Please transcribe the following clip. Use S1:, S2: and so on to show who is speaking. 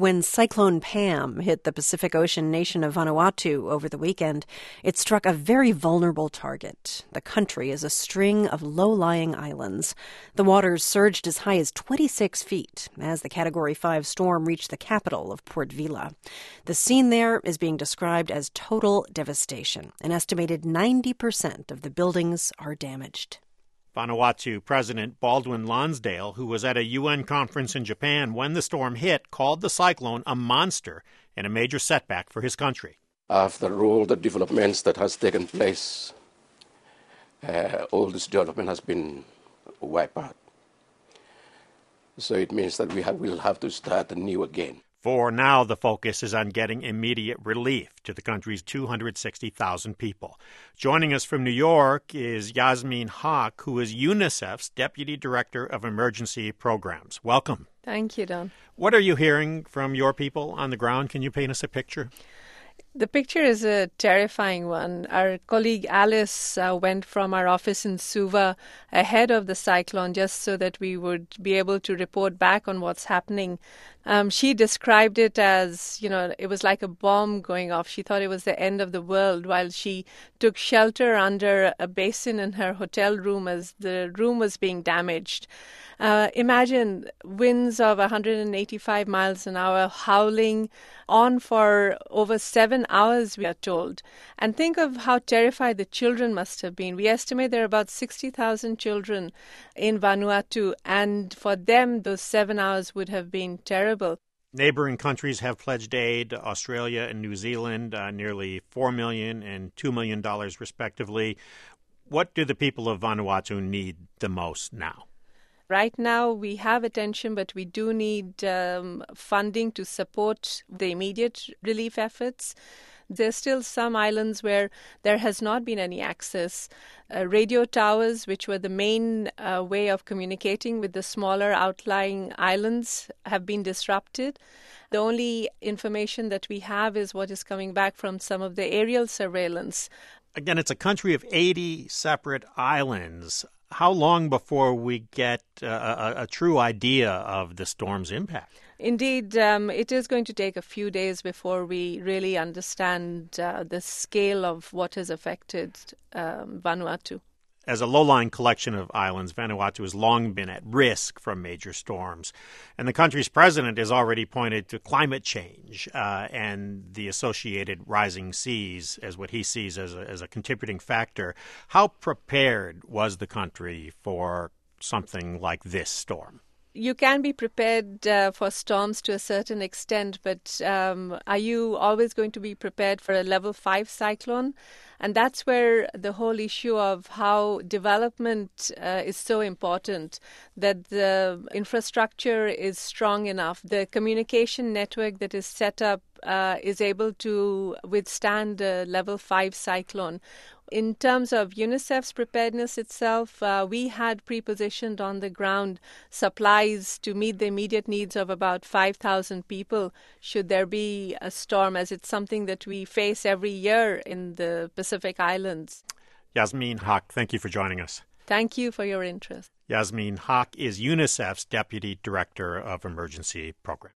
S1: When Cyclone Pam hit the Pacific Ocean nation of Vanuatu over the weekend, it struck a very vulnerable target. The country is a string of low-lying islands. The waters surged as high as 26 feet as the Category 5 storm reached the capital of Port Vila. The scene there is being described as total devastation. An estimated 90% of the buildings are damaged.
S2: Vanuatu President Baldwin Lonsdale, who was at a UN conference in Japan when the storm hit, called the cyclone a monster and a major setback for his country.
S3: After all the developments that has taken place, all this development has been wiped out. So it means that we'll have to start anew again.
S2: For now, the focus is on getting immediate relief to the country's 260,000 people. Joining us from New York is Yasmin Haq, who is UNICEF's Deputy Director of Emergency Programs. Welcome.
S4: Thank you, Don.
S2: What are you hearing from your people on the ground? Can you paint us a picture?
S4: The picture is a terrifying one. Our colleague Alice went from our office in Suva ahead of the cyclone just so that we would be able to report back on what's happening. She described it as, it was like a bomb going off. She thought it was the end of the world while she took shelter under a basin in her hotel room as the room was being damaged. Imagine winds of 185 miles an hour howling on for over 7 hours, we are told. And think of how terrified the children must have been. We estimate there are about 60,000 children in Vanuatu, and for them, those 7 hours would have been terrible.
S2: Neighboring countries have pledged aid, Australia and New Zealand, nearly $4 million and $2 million respectively. What do the people of Vanuatu need the most now?
S4: Right now, we have attention, but we do need funding to support the immediate relief efforts. There's still some islands where there has not been any access. Radio towers, which were the main way of communicating with the smaller outlying islands, have been disrupted. The only information that we have is what is coming back from some of the aerial surveillance.
S2: Again, it's a country of 80 separate islands. How long before we get a true idea of the storm's impact?
S4: Indeed, it is going to take a few days before we really understand the scale of what has affected Vanuatu.
S2: As a low-lying collection of islands, Vanuatu has long been at risk from major storms. And the country's president has already pointed to climate change and the associated rising seas as what he sees as a contributing factor. How prepared was the country for something like this storm?
S4: You can be prepared for storms to a certain extent, but are you always going to be prepared for a level 5 cyclone? And that's where the whole issue of how development is so important, that the infrastructure is strong enough, the communication network that is set up is able to withstand a level 5 cyclone. In terms of UNICEF's preparedness itself, we had pre-positioned on the ground supplies to meet the immediate needs of about 5,000 people should there be a storm, as it's something that we face every year in the Pacific Islands.
S2: Yasmin Haq, thank you for joining us.
S4: Thank you for your interest.
S2: Yasmin Haq is UNICEF's Deputy Director of Emergency Programs.